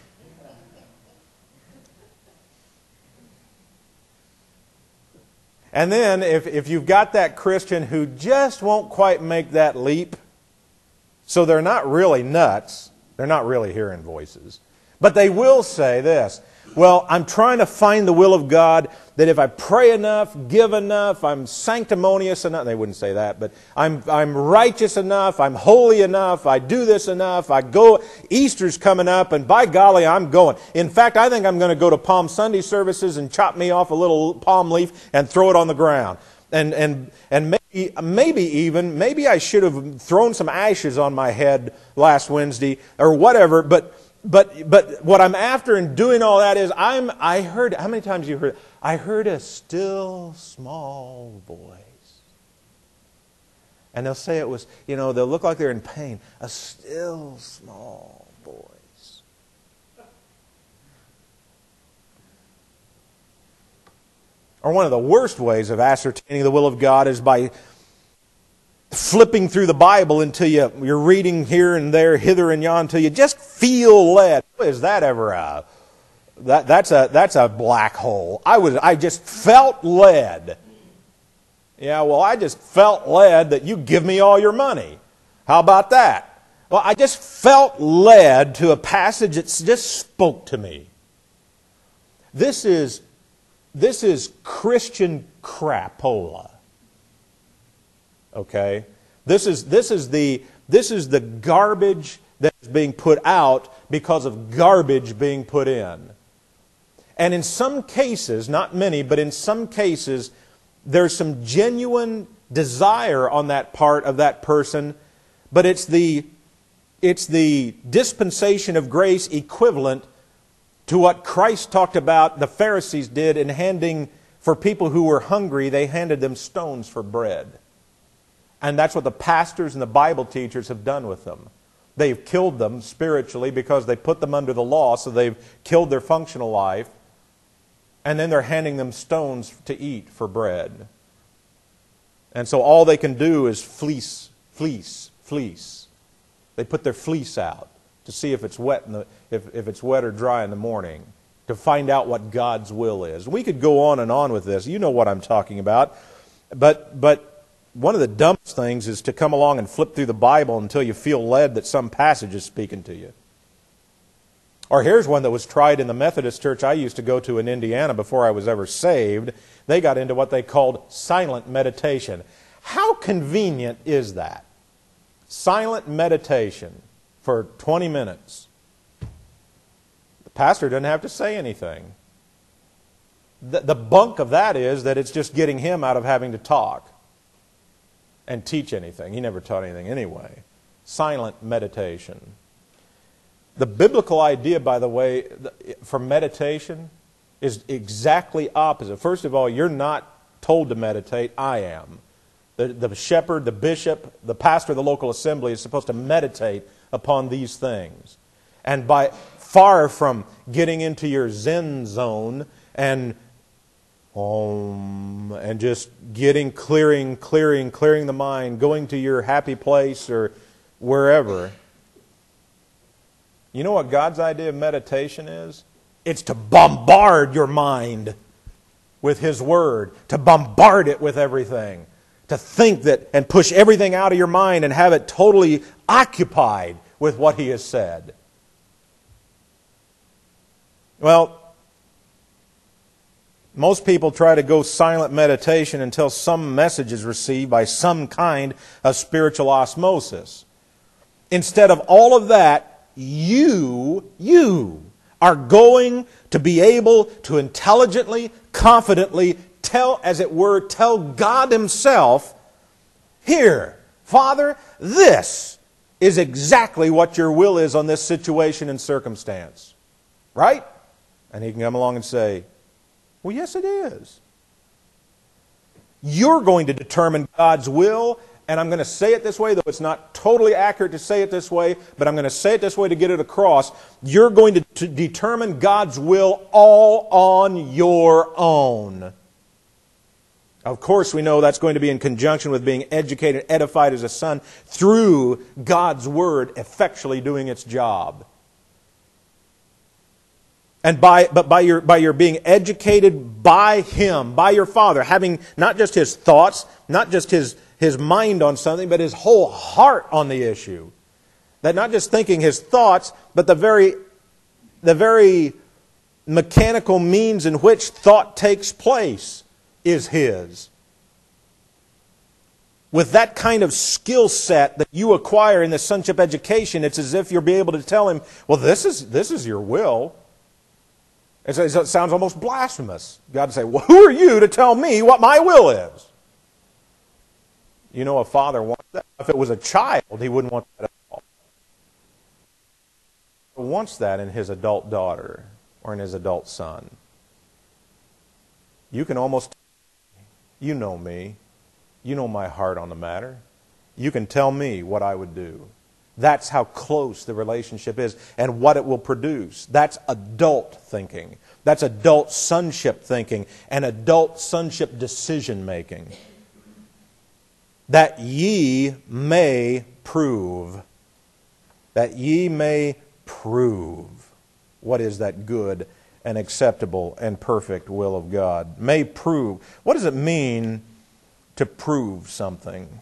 And then if, if you've got that Christian who just won't quite make that leap, so they're not really nuts, they're not really hearing voices, but they will say this, well, I'm trying to find the will of God, that if I pray enough, give enough, I'm sanctimonious enough, they wouldn't say that, but I'm, I'm righteous enough, I'm holy enough, I do this enough, I go, Easter's coming up, and by golly, I'm going. In fact, I think I'm going to go to Palm Sunday services and chop me off a little palm leaf and throw it on the ground. And, and, and maybe, maybe even, maybe I should have thrown some ashes on my head last Wednesday, or whatever, but But but what I'm after in doing all that is I'm I heard, how many times you heard, I heard a still small voice. And they'll say it was, you know, they'll look like they're in pain. A still small voice. Or one of the worst ways of ascertaining the will of God is by flipping through the Bible until you, you're reading here and there, hither and yon, until you just feel led. Is that ever a that that's a that's a black hole? I was I just felt led. Yeah, well, I just felt led that you give me all your money. How about that? Well, I just felt led to a passage that just spoke to me. This is this is Christian crapola. Okay? This is, this is, the, this is the garbage that is being put out because of garbage being put in. And in some cases, not many, but in some cases, there's some genuine desire on that part of that person, but it's the, it's the dispensation of grace equivalent to what Christ talked about the Pharisees did in handing, for people who were hungry, they handed them stones for bread. And that's what the pastors and the Bible teachers have done with them. They've killed them spiritually because they put them under the law, so they've killed their functional life. And then they're handing them stones to eat for bread. And so all they can do is fleece, fleece, fleece. They put their fleece out to see if it's wet in the, if, if it's wet or dry in the morning, to find out what God's will is. We could go on and on with this. You know what I'm talking about. But but one of the dumbest things is to come along and flip through the Bible until you feel led that some passage is speaking to you. Or here's one that was tried in the Methodist church I used to go to in Indiana before I was ever saved. They got into what they called silent meditation. How convenient is that? Silent meditation for twenty minutes. The pastor doesn't have to say anything. The, the bunk of that is that it's just getting him out of having to talk and teach anything. He never taught anything anyway. Silent meditation. The biblical idea, by the way, for meditation is exactly opposite. First of all, you're not told to meditate. I am. The, the shepherd, the bishop, the pastor of the local assembly is supposed to meditate upon these things. And by far from getting into your Zen zone and um, and just getting, clearing, clearing, clearing the mind, going to your happy place or wherever. You know what God's idea of meditation is? It's to bombard your mind with His Word, to bombard it with everything, to think that and push everything out of your mind and have it totally occupied with what He has said. Well, most people try to go silent meditation until some message is received by some kind of spiritual osmosis. Instead of all of that, you, you are going to be able to intelligently, confidently tell, as it were, tell God Himself, here, Father, this is exactly what your will is on this situation and circumstance. Right? And He can come along and say, well, yes, it is. You're going to determine God's will, and I'm going to say it this way, though it's not totally accurate to say it this way, but I'm going to say it this way to get it across. You're going to, to determine God's will all on your own. Of course, we know that's going to be in conjunction with being educated, edified as a son through God's Word effectually doing its job. And by, but by your, by your being educated by Him, by your Father, having not just His thoughts, not just His, His mind on something, but His whole heart on the issue. That not just thinking His thoughts, but the very, the very mechanical means in which thought takes place is His. With that kind of skill set that you acquire in the sonship education, it's as if you'll be able to tell Him, well, this is, this is your will. It sounds almost blasphemous. God would say, well, who are you to tell me what my will is? You know, a father wants that. If it was a child, he wouldn't want that at all. He wants that in his adult daughter or in his adult son. You can almost, you know me. You know my heart on the matter. You can tell me what I would do. That's how close the relationship is and what it will produce. That's adult thinking. That's adult sonship thinking and adult sonship decision making. That ye may prove. That ye may prove. What is that good and acceptable and perfect will of God? May prove. What does it mean to prove something?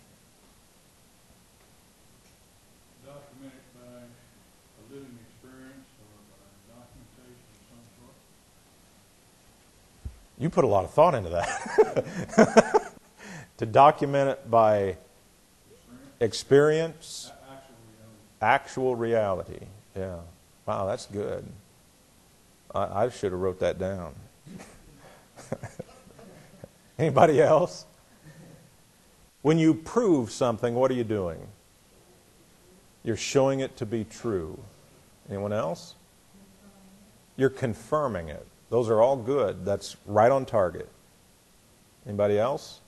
You put a lot of thought into that. To document it by Experience? Actual reality. Yeah. Wow, that's good. I, I should have wrote that down. Anybody else? When you prove something, what are you doing? You're showing it to be true. Anyone else? You're confirming it. Those are all good. That's right on target. Anybody else?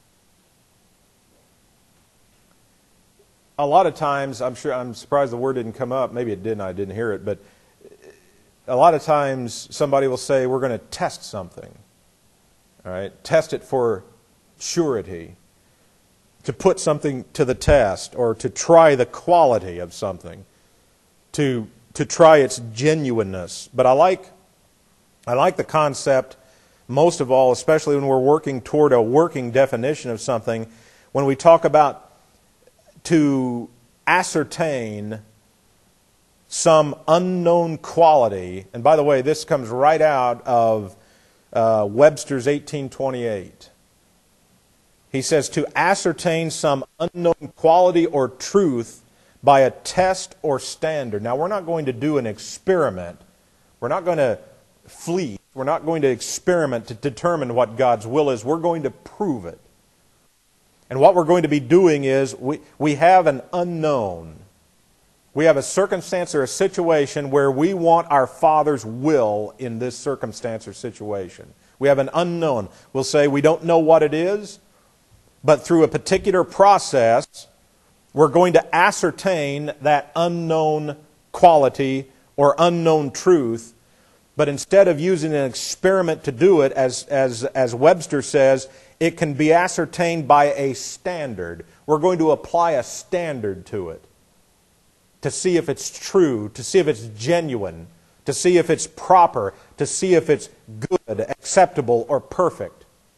A lot of times, I'm sure, I'm surprised the word didn't come up. Maybe it didn't, I didn't hear it. But a lot of times somebody will say, we're going to test something. All right? Test it for surety. To put something to the test, or to try the quality of something. To, to try its genuineness. But I like, I like the concept, most of all, especially when we're working toward a working definition of something, when we talk about to ascertain some unknown quality. And by the way, this comes right out of uh, Webster's eighteen twenty-eight. He says to ascertain some unknown quality or truth by a test or standard. Now, we're not going to do an experiment. We're not going to flee. We're not going to experiment to determine what God's will is. We're going to prove it. And what we're going to be doing is we, we have an unknown. We have a circumstance or a situation where we want our Father's will in this circumstance or situation. We have an unknown. We'll say we don't know what it is, but through a particular process, we're going to ascertain that unknown quality or unknown truth. But instead of using an experiment to do it, as, as, as Webster says, it can be ascertained by a standard. We're going to apply a standard to it to see if it's true, to see if it's genuine, to see if it's proper, to see if it's good, acceptable, or perfect.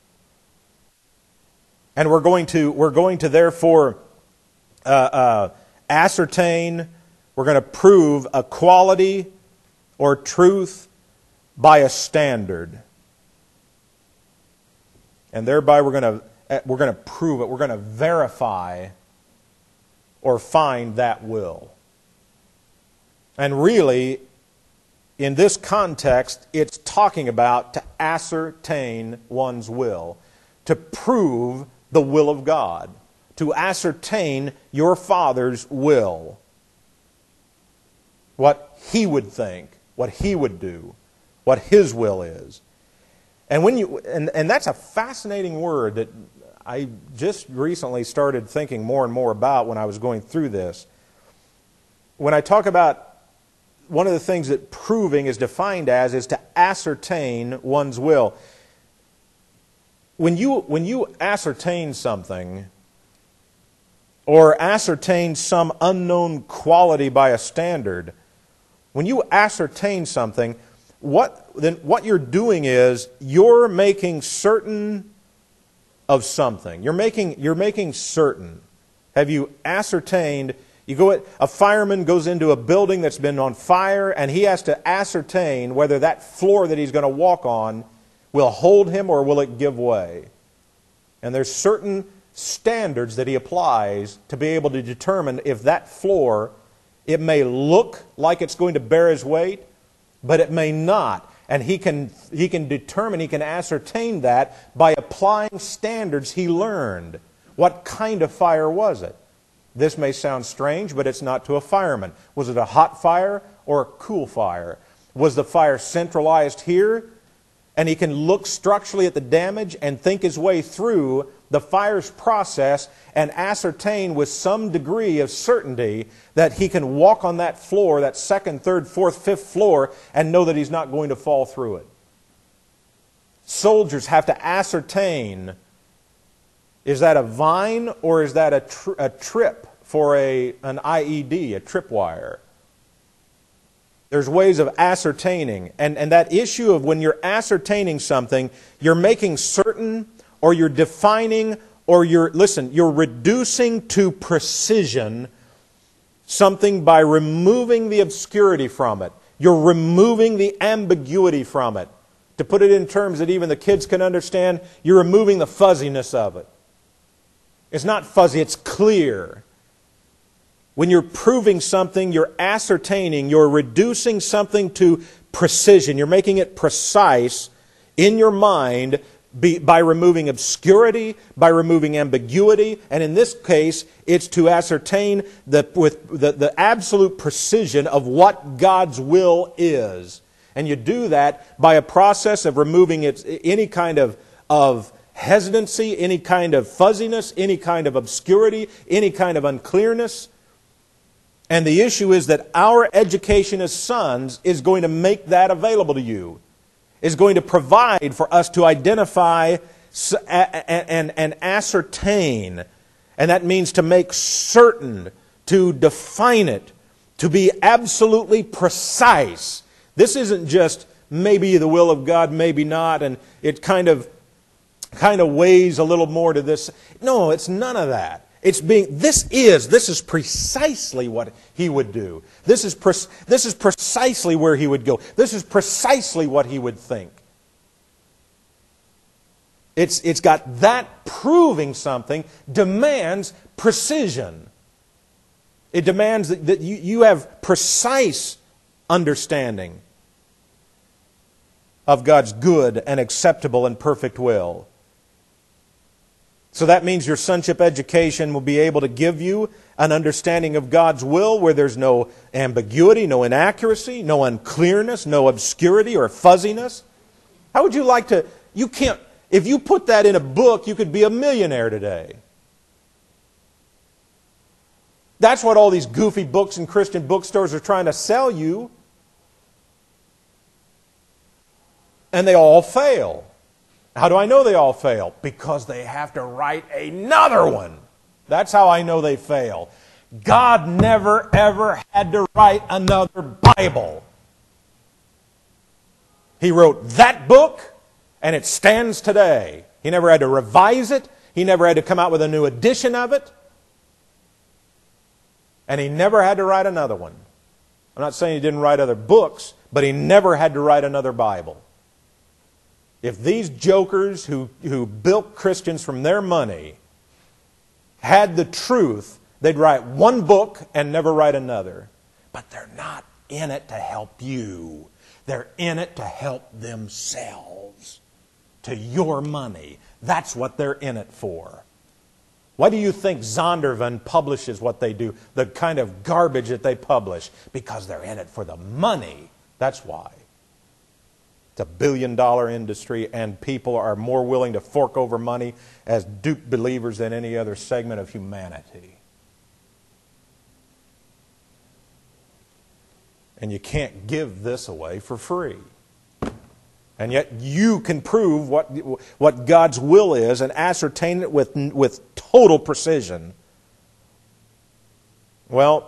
And we're going to, we're going to therefore uh, uh, ascertain, we're going to prove a quality or truth by a standard. And thereby we're going to, we're going to prove it, we're going to verify or find that will. And really, in this context, it's talking about to ascertain one's will, to prove the will of God, to ascertain your Father's will, what He would think, what He would do, what His will is. And when you and, and that's a fascinating word that I just recently started thinking more and more about when I was going through this. When I talk about one of the things that proving is defined as is to ascertain one's will. When you, when you ascertain something, or ascertain some unknown quality by a standard, when you ascertain something, what, then what you're doing is you're making certain of something. You're making, you're making certain. Have you ascertained? You go at, a fireman goes into a building that's been on fire, and he has to ascertain whether that floor that he's going to walk on will hold him or will it give way. And there's certain standards that he applies to be able to determine if that floor, it may look like it's going to bear his weight, but it may not. And he can, he can determine, he can ascertain that by applying standards he learned. What kind of fire was it? This may sound strange, but it's not to a fireman. Was it a hot fire or a cool fire? Was the fire centralized here? And he can look structurally at the damage and think his way through the fire's process and ascertain with some degree of certainty that he can walk on that floor, that second, third, fourth, fifth floor, and know that he's not going to fall through it. Soldiers have to ascertain, is that a vine or is that a, tr a trip for a, an I E D, a tripwire? There's ways of ascertaining. And, and that issue of when you're ascertaining something, you're making certain, or you're defining, or you're, listen, you're reducing to precision something by removing the obscurity from it. You're removing the ambiguity from it. To put it in terms that even the kids can understand, you're removing the fuzziness of it. It's not fuzzy, it's clear. When you're proving something, you're ascertaining, you're reducing something to precision. You're making it precise in your mind by removing obscurity, by removing ambiguity, and in this case, it's to ascertain the, with the, the absolute precision of what God's will is. And you do that by a process of removing its, any kind of, of hesitancy, any kind of fuzziness, any kind of obscurity, any kind of unclearness. And the issue is that our education as sons is going to make that available to you, is going to provide for us to identify and, and ascertain. And that means to make certain, to define it, to be absolutely precise. This isn't just maybe the will of God, maybe not, and it kind of, kind of weighs a little more to this. No, it's none of that. It's being, this is, this is precisely what He would do. This is, pre, this is precisely where He would go. This is precisely what He would think. It's, it's got that proving something demands precision. It demands that, that you, you have precise understanding of God's good and acceptable and perfect will. So that means your sonship education will be able to give you an understanding of God's will where there's no ambiguity, no inaccuracy, no unclearness, no obscurity or fuzziness. How would you like to, you can't, if you put that in a book, you could be a millionaire today. That's what all these goofy books in Christian bookstores are trying to sell you. And they all fail. How do I know they all fail? Because they have to write another one. That's how I know they fail. God never ever had to write another Bible. He wrote that book, and it stands today. He never had to revise it. He never had to come out with a new edition of it. And He never had to write another one. I'm not saying He didn't write other books, but He never had to write another Bible. If these jokers who, who built Christians from their money had the truth, they'd write one book and never write another. But they're not in it to help you. They're in it to help themselves. To your money. That's what they're in it for. Why do you think Zondervan publishes what they do? The kind of garbage that they publish? Because they're in it for the money. That's why. It's a billion dollar industry, and people are more willing to fork over money as duped believers than any other segment of humanity. And you can't give this away for free. And yet you can prove what, what God's will is and ascertain it with, with total precision. Well,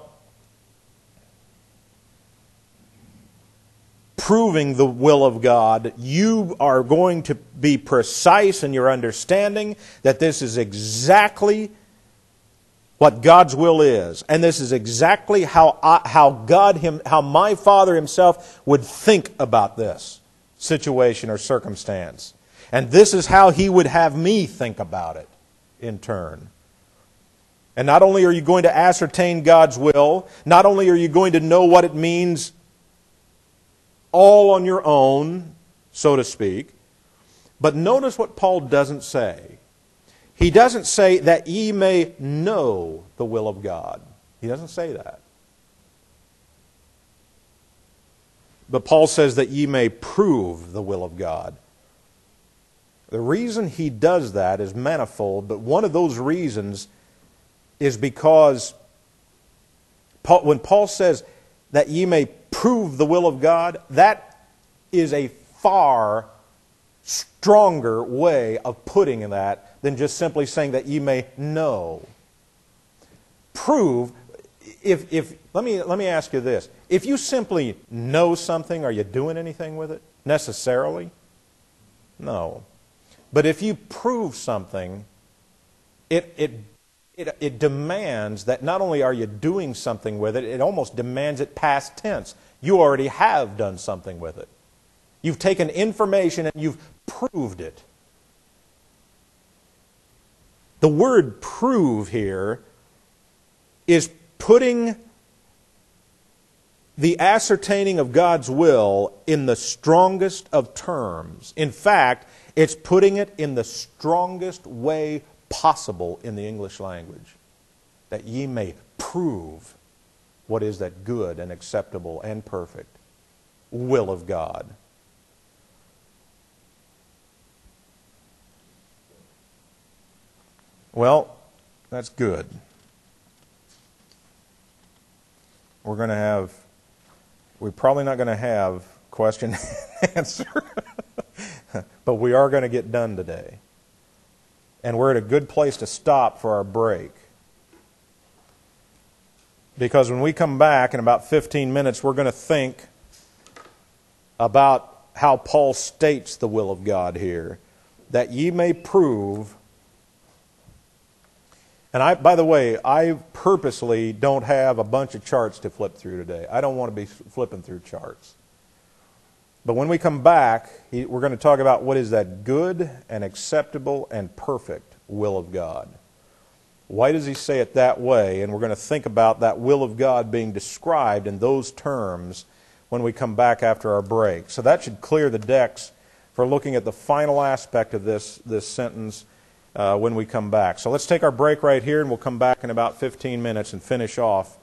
proving the will of God, you are going to be precise in your understanding that this is exactly what God's will is, and this is exactly how I, how God him how my Father Himself would think about this situation or circumstance, and this is how He would have me think about it in turn. And not only are you going to ascertain God's will, not only are you going to know what it means all on your own, so to speak. But notice what Paul doesn't say. He doesn't say that ye may know the will of God. He doesn't say that. But Paul says that ye may prove the will of God. The reason he does that is manifold, but one of those reasons is because Paul, when Paul says that ye may prove the will of God, that is a far stronger way of putting that than just simply saying that ye may know. Prove, if, if let me, let me ask you this. If you simply know something, are you doing anything with it necessarily? No. But if you prove something, it, it It, it demands that not only are you doing something with it, it almost demands it past tense. You already have done something with it. You've taken information and you've proved it. The word prove here is putting the ascertaining of God's will in the strongest of terms. In fact, it's putting it in the strongest way possible in the English language, that ye may prove what is that good and acceptable and perfect will of God. Well, that's good. We're going to have, we're probably not going to have question and answer, but we are going to get done today. And we're at a good place to stop for our break. Because when we come back in about fifteen minutes, we're going to think about how Paul states the will of God here. That ye may prove. And I, by the way, I purposely don't have a bunch of charts to flip through today. I don't want to be flipping through charts. But when we come back, we're going to talk about what is that good and acceptable and perfect will of God. Why does he say it that way? And we're going to think about that will of God being described in those terms when we come back after our break. So that should clear the decks for looking at the final aspect of this, this sentence uh, when we come back. So let's take our break right here, and we'll come back in about fifteen minutes and finish off